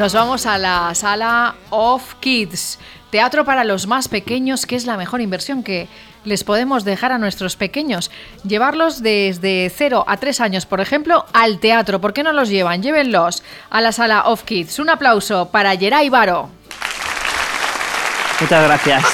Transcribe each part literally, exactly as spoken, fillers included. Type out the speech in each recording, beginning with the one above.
Nos vamos a la sala of Kids, teatro para los más pequeños, que es la mejor inversión que les podemos dejar a nuestros pequeños. Llevarlos desde cero a tres años, por ejemplo, al teatro. ¿Por qué no los llevan? Llévenlos a la sala of Kids. Un aplauso para Yeray Varo. Muchas gracias.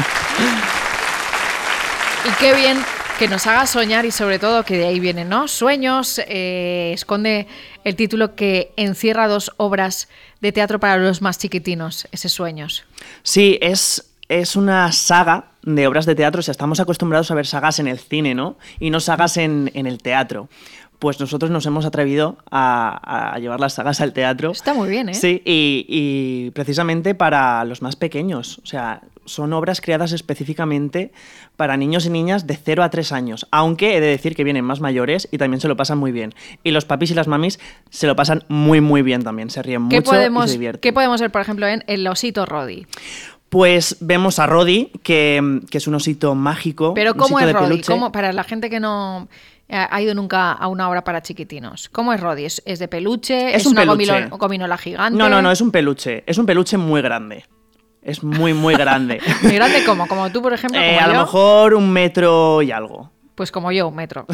Y qué bien que nos haga soñar, y sobre todo que de ahí vienen, ¿no? Sueños, eh, esconde el título que encierra dos obras de teatro para los más chiquitinos, ese Sueños. Sí, es, es una saga de obras de teatro. O sea, estamos acostumbrados a ver sagas en el cine, ¿no? Y no sagas en, en el teatro. Pues nosotros nos hemos atrevido a, a llevar las sagas al teatro. Está muy bien, ¿eh? Sí, y, y precisamente para los más pequeños. O sea, son obras creadas específicamente para niños y niñas de cero a tres años. Aunque he de decir que vienen más mayores y también se lo pasan muy bien. Y los papis y las mamis se lo pasan muy, muy bien también. Se ríen mucho podemos, y se divierten. ¿Qué podemos ver, por ejemplo, en El osito Rodi? Pues vemos a Rodi, que, que es un osito mágico. Pero ¿cómo es Rodi? ¿Cómo, para la gente que no ha ido nunca a una obra para chiquitinos, ¿cómo es Rodi? ¿Es, es de peluche? Es, ¿Es un una peluche. Gomilo, gominola gigante? No, no, no, es un peluche. Es un peluche muy grande. Es muy, muy grande. ¿Muy grande cómo? ¿Como tú, por ejemplo? Eh, como a yo? lo mejor un metro y algo. Pues como yo, un metro.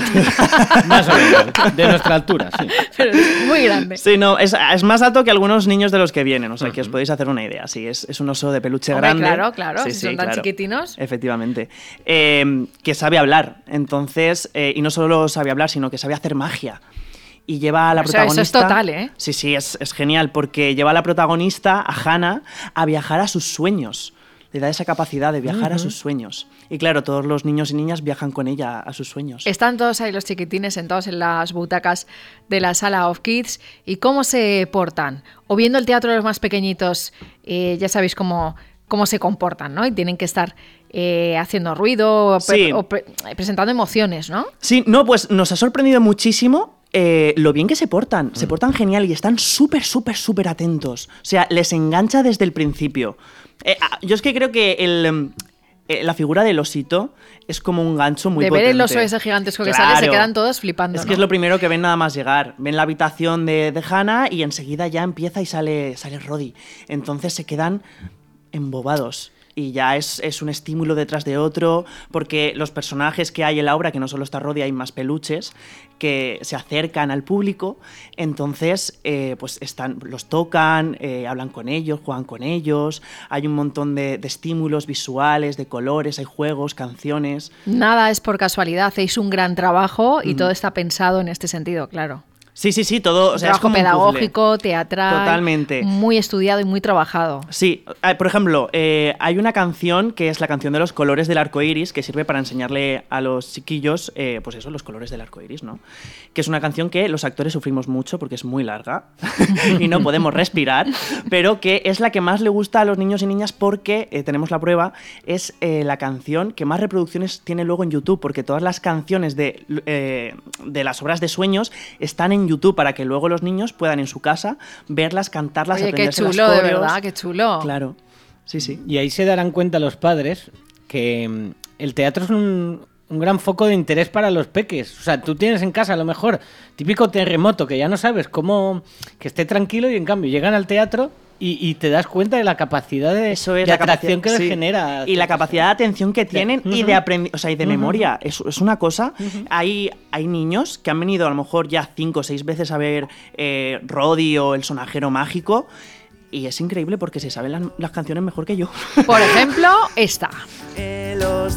Más o menos, de nuestra altura, sí. Pero es muy grande. Sí, no, es, es más alto que algunos niños de los que vienen, o sea, uh-huh. que os podéis hacer una idea. Sí, es, es un oso de peluche Hombre, grande. Claro, claro, sí, si sí, son tan claro. chiquitinos. Efectivamente. Eh, que sabe hablar, entonces, eh, y no solo sabe hablar, sino que sabe hacer magia. Y lleva a la o sea, protagonista... Eso es total, ¿eh? Sí, sí, es, es genial, porque lleva a la protagonista, a Hannah, a viajar a sus sueños. Le da esa capacidad de viajar uh-huh. a sus sueños. Y claro, todos los niños y niñas viajan con ella a sus sueños. Están todos ahí los chiquitines sentados en las butacas de la sala of Kids. ¿Y cómo se portan? O viendo el teatro de los más pequeñitos, eh, ya sabéis cómo, cómo se comportan, ¿no? Y tienen que estar eh, haciendo ruido sí. o, o pre- presentando emociones, ¿no? Sí, no, pues nos ha sorprendido muchísimo Eh, lo bien que se portan, mm. se portan genial y están súper, súper, súper atentos. O sea, les engancha desde el principio. Eh, yo es que creo que el, eh, la figura del osito es como un gancho muy de potente. ver el oso ese gigantesco claro. que sale, se quedan todos flipando. Es ¿no? que es lo primero que ven nada más llegar. Ven la habitación de, de Hannah y enseguida ya empieza y sale, sale Rodi. Entonces se quedan embobados. Y ya es, es un estímulo detrás de otro, porque los personajes que hay en la obra, que no solo está Rodi, hay más peluches que se acercan al público, entonces eh, pues están, los tocan, eh, hablan con ellos, juegan con ellos, hay un montón de, de estímulos visuales, de colores, hay juegos, canciones. Nada es por casualidad, hacéis un gran trabajo y Mm. todo está pensado en este sentido, claro. Sí, sí, sí, todo. O sea, trabajo es como pedagógico, teatral. Totalmente. Muy estudiado y muy trabajado. Sí, por ejemplo, eh, hay una canción que es la canción de los colores del arco iris, que sirve para enseñarle a los chiquillos, eh, pues eso, los colores del arco iris, ¿no? Que es una canción que los actores sufrimos mucho porque es muy larga y no podemos respirar, pero que es la que más le gusta a los niños y niñas porque, eh, tenemos la prueba, es eh, la canción que más reproducciones tiene luego en YouTube, porque todas las canciones de, eh, de las obras de Sueños están en YouTube para que luego los niños puedan en su casa verlas, cantarlas, Oye, qué aprenderse chulo, las de coreos. verdad, qué chulo. Claro, sí, sí. Y ahí se darán cuenta los padres que mm, el teatro es un, un gran foco de interés para los peques. O sea, tú tienes en casa a lo mejor típico terremoto que ya no sabes cómo que esté tranquilo y en cambio llegan al teatro y, y te das cuenta de la capacidad de, Eso es, de la atracción capacidad, que les sí. genera. Y la capacidad de atención que tienen Uh-huh. y de aprendi- o sea, y de Uh-huh. memoria. Es, es una cosa. Uh-huh. Hay, hay niños que han venido a lo mejor ya cinco o seis veces a ver eh, Rodi o El sonajero mágico. Y es increíble porque se saben las, las canciones mejor que yo. Por ejemplo, esta. El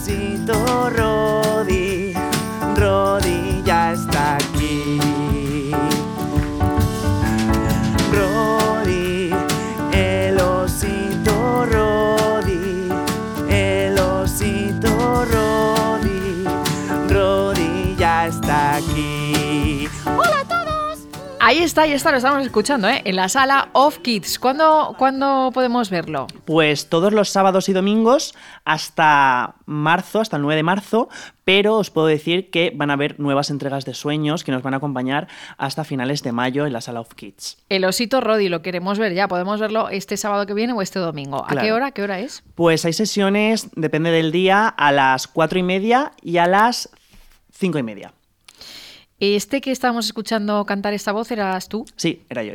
osito Rodi, Rodi ya está aquí. Rodi, el osito Rodi, el osito Rodi, Rodi ya está aquí. ¡Hola a todos! Ahí está, ahí está, lo estamos escuchando, ¿eh? En la sala of Kids. ¿Cuándo, ¿cuándo podemos verlo? Pues todos los sábados y domingos hasta marzo, hasta el nueve de marzo, pero os puedo decir que van a haber nuevas entregas de Sueños que nos van a acompañar hasta finales de mayo en la sala of Kids. El osito Rodi, lo queremos ver ya. ¿Podemos verlo este sábado que viene o este domingo? ¿A Claro. qué hora? ¿Qué hora es? Pues hay sesiones, depende del día, a las cuatro y media y a las cinco y media. Este que estábamos escuchando cantar esta voz, ¿eras tú? Sí, era yo, era yo.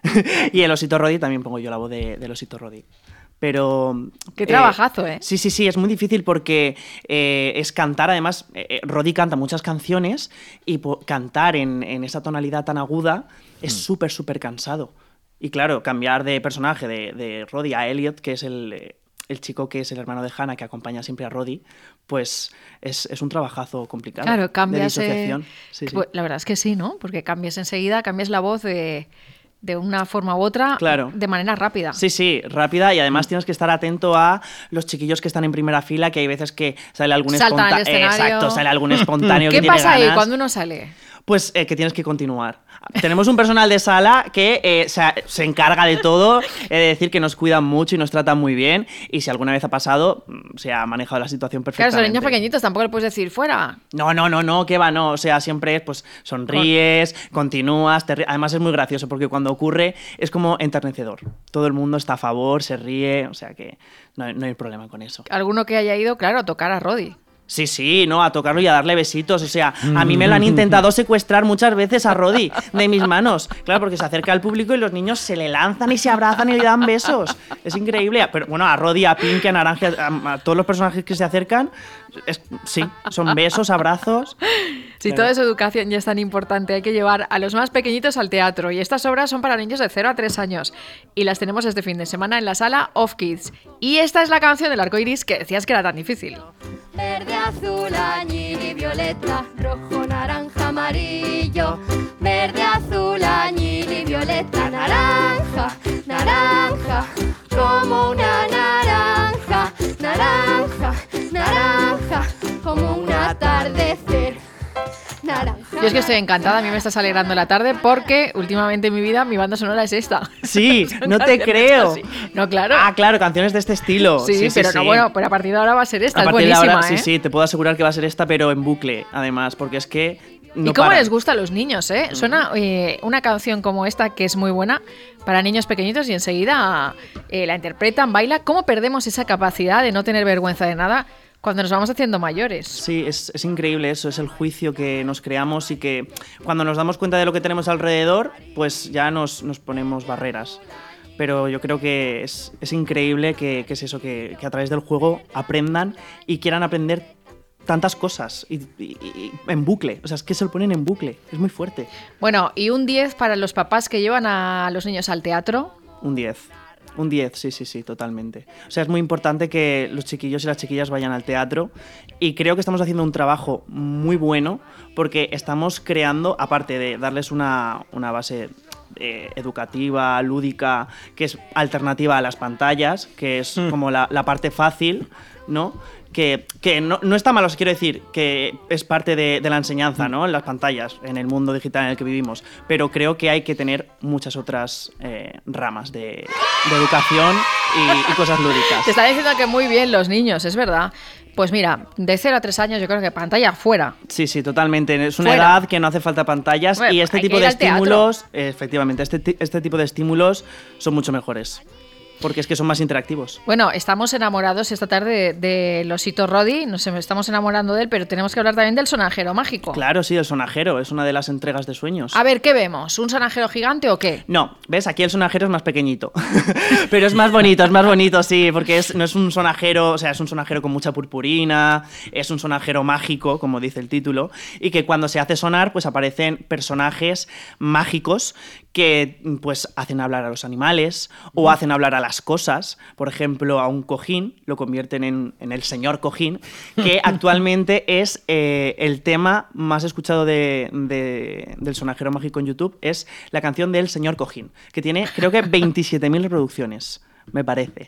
Y el osito Roddy también pongo yo la voz de, del osito Roddy. Pero... Qué trabajazo, ¿eh? Sí, sí, sí, es muy difícil porque eh, es cantar, además, eh, Roddy canta muchas canciones y po- cantar en, en esa tonalidad tan aguda es súper, mm. súper cansado. Y claro, cambiar de personaje de, de Roddy a Elliot, que es el, el chico que es el hermano de Hannah, que acompaña siempre a Roddy, pues es, es un trabajazo complicado. Claro, cambias... De disociación. Sí, sí. La verdad es que sí, ¿no? Porque cambias enseguida, cambias la voz de... de una forma u otra, claro. de manera rápida. Sí, sí, rápida, y además tienes que estar atento a los chiquillos que están en primera fila, que hay veces que sale algún espontáneo. Exacto, sale algún espontáneo que ¿Qué tiene pasa ganas. ahí cuando uno sale? Pues eh, que tienes que continuar. Tenemos un personal de sala que eh, se, se encarga de todo, he de decir que nos cuidan mucho y nos tratan muy bien, y si alguna vez ha pasado, se ha manejado la situación perfectamente. Claro, son niños pequeñitos, tampoco le puedes decir fuera. No, no, no, no, que va, no, o sea, siempre es, pues, sonríes, continúas, te ríes. Además es muy gracioso porque cuando ocurre es como enternecedor. Todo el mundo está a favor, se ríe, o sea que no, no hay problema con eso. Alguno que haya ido, claro, a tocar a Roddy. Sí, sí, no, a tocarlo y a darle besitos. O sea, a mí me lo han intentado secuestrar muchas veces a Roddy de mis manos. Claro, porque se acerca al público y los niños se le lanzan y se abrazan y le dan besos. Es increíble. Pero bueno, a Roddy, a Pink, a Naranja, a, a todos los personajes que se acercan, es, sí, son besos, abrazos. Si Pero... toda esa educación ya es tan importante, hay que llevar a los más pequeñitos al teatro. Y estas obras son para niños de cero a tres años. Y las tenemos este fin de semana en la sala Off Kids. Y esta es la canción del arco iris que decías que era tan difícil. Verde, azul, añil y violeta, rojo, naranja, amarillo. Verde, azul, añil y violeta, naranja, naranja, como una naranja, naranja, naranja, como un atardecer. Naranja. Yo es que estoy encantada, a mí me estás alegrando la tarde porque últimamente en mi vida mi banda sonora es esta. Sí, no te creo. Así. No, claro. Ah, claro, canciones de este estilo. Sí, sí, sí pero sí. no, bueno, pero a partir de ahora va a ser esta, a es partir buenísima, de ahora, ¿eh? Sí, sí, te puedo asegurar que va a ser esta, pero en bucle, además, porque es que no ¿Y cómo para. les gusta a los niños, eh? Suena eh, una canción como esta que es muy buena para niños pequeñitos y enseguida eh, la interpretan, baila. ¿Cómo perdemos esa capacidad de no tener vergüenza de nada cuando nos vamos haciendo mayores? Sí, es, es increíble eso, es el juicio que nos creamos y que cuando nos damos cuenta de lo que tenemos alrededor, pues ya nos, nos ponemos barreras. Pero yo creo que es, es increíble que, que es eso, que, que a través del juego aprendan y quieran aprender tantas cosas y, y, y en bucle, o sea, es que se lo ponen en bucle, es muy fuerte. Bueno, y un diez para los papás que llevan a los niños al teatro. Un diez. Un diez, sí, sí, sí, totalmente. O sea, es muy importante que los chiquillos y las chiquillas vayan al teatro y creo que estamos haciendo un trabajo muy bueno porque estamos creando, aparte de darles una, una base eh, educativa, lúdica, que es alternativa a las pantallas, que es mm. como la, la parte fácil, ¿no? Que, que no, no está mal, os quiero decir, que es parte de, de la enseñanza, ¿no? En las pantallas, en el mundo digital en el que vivimos. Pero creo que hay que tener muchas otras eh, ramas de, de educación y, y cosas lúdicas. Te está diciendo que muy bien los niños, es verdad. Pues mira, de cero a tres años yo creo que pantalla fuera. Sí, sí, totalmente. Es una fuera. edad que no hace falta pantallas bueno, y este tipo de estímulos, eh, efectivamente, este, este tipo de estímulos son mucho mejores. Porque es que son más interactivos. Bueno, estamos enamorados esta tarde de, de Losito Roddy, nos estamos enamorando de él, pero tenemos que hablar también del sonajero mágico. Claro, sí, el sonajero, es una de las entregas de sueños. A ver, ¿qué vemos? ¿Un sonajero gigante o qué? No, ves, aquí el sonajero es más pequeñito, pero es más bonito, es más bonito, sí, porque es, no es un sonajero, o sea, es un sonajero con mucha purpurina, es un sonajero mágico, como dice el título, y que cuando se hace sonar, pues aparecen personajes mágicos que pues hacen hablar a los animales o hacen hablar a las cosas. Por ejemplo, a un cojín lo convierten en, en el señor cojín, que actualmente es eh, el tema más escuchado de, de, del sonajero mágico en YouTube, es la canción del señor cojín, que tiene creo que veintisiete mil reproducciones, me parece,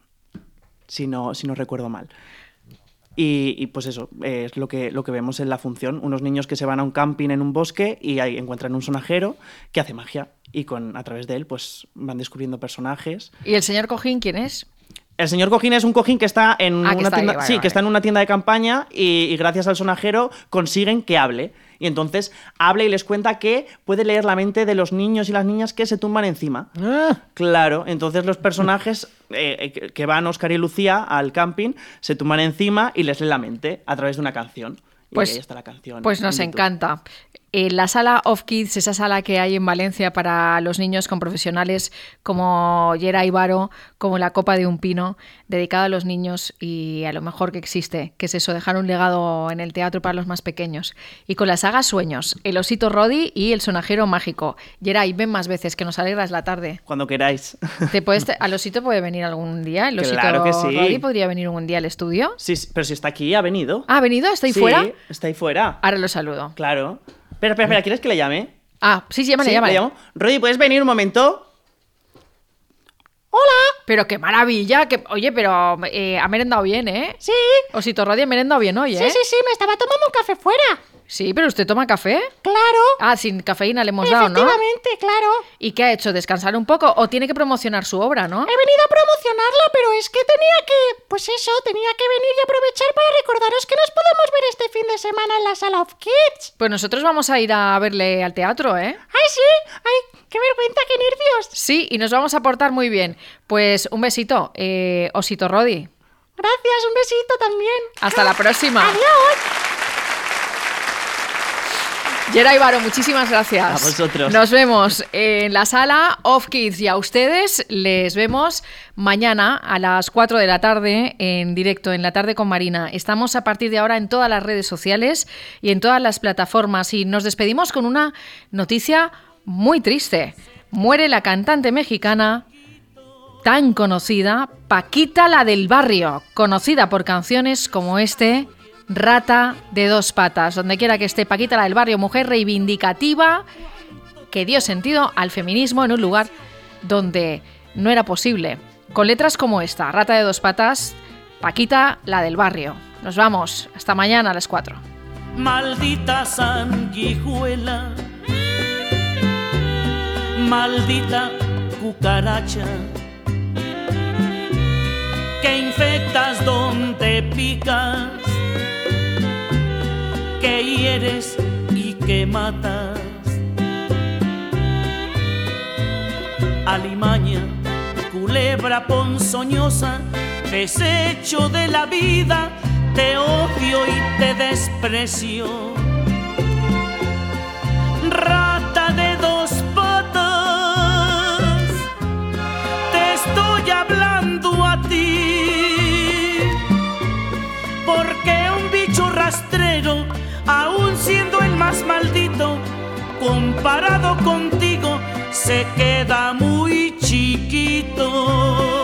si no, si no recuerdo mal. Y, y pues eso, eh, es lo que, lo que vemos en la función. Unos niños que se van a un camping en un bosque y ahí encuentran un sonajero que hace magia y con, a través de él pues van descubriendo personajes. ¿Y el señor Cojín quién es? El señor Cojín es un cojín que está en ah, una que está tienda, ahí, vale, sí, vale. que está en una tienda de campaña y, y gracias al sonajero consiguen que hable. Y entonces habla y les cuenta que puede leer la mente de los niños y las niñas que se tumban encima. Ah. Claro, entonces los personajes eh, que van Óscar y Lucía al camping se tumban encima y les lee la mente a través de una canción. Y Pues, ahí está la canción. pues nos encanta. En la sala Off Kids, esa sala que hay en Valencia para los niños con profesionales como Yera Ibaro, como La Copa de un Pino, dedicada a los niños y a lo mejor que existe, que es eso, dejar un legado en el teatro para los más pequeños. Y con la saga Sueños, El Osito Rodi y El Sonajero Mágico. Yeray, ven más veces, que nos alegras la tarde. Cuando queráis. ¿Te puedes te- ¿Al Osito puede venir algún día? ¿El Osito Claro que sí. Rodi podría venir un día al estudio? Sí, sí, pero si está aquí, ha venido. ¿Ah, ¿ha venido? ¿Está ahí Sí, fuera? está ahí fuera. Ahora lo saludo. Claro. Espera, espera, espera, ¿quieres que le llame? Ah, sí, sí, llámale, Sí, llámale. le llamo. Rodi, ¿puedes venir un momento? Pero qué maravilla, que oye, pero eh, ha merendado bien, ¿eh? Sí, Osito Rodi ha merendado bien hoy, ¿eh? sí, sí, sí, me estaba tomando un café fuera. Sí, pero ¿usted toma café? Claro. Ah, sin cafeína le hemos dado, ¿no? Efectivamente, claro. ¿Y qué ha hecho? ¿Descansar un poco o tiene que promocionar su obra, no? He venido a promocionarla, pero es que tenía que... Pues eso, tenía que venir y aprovechar para recordaros que nos podemos ver este fin de semana en la sala of Kids. Pues nosotros vamos a ir a verle al teatro, ¿eh? ¡Ay, sí! ¡Ay, qué vergüenza, qué nervios! Sí, y nos vamos a portar muy bien. Pues un besito, eh, Osito Rodi. Gracias, un besito también. Hasta la próxima. Adiós. Yera Ibaro, muchísimas gracias. A vosotros. Nos vemos en la sala Off Kids y a ustedes les vemos mañana a las cuatro de la tarde en directo en La Tarde con Marina. Estamos a partir de ahora en todas las redes sociales y en todas las plataformas y nos despedimos con una noticia muy triste. Muere la cantante mexicana tan conocida, Paquita la del Barrio, conocida por canciones como este... Rata de dos patas, donde quiera que esté Paquita la del Barrio, mujer reivindicativa que dio sentido al feminismo en un lugar donde no era posible. Con letras como esta, Rata de dos patas, Paquita la del Barrio. Nos vamos, hasta mañana a las cuatro. Maldita sanguijuela, maldita cucaracha, que infectas donde picas, que hieres y que matas. Alimaña, culebra ponzoñosa, desecho de la vida, te odio y te desprecio. Rata de dos patas, te estoy hablando a ti, porque un bicho rastrero, aún siendo el más maldito, comparado contigo, se queda muy chiquito.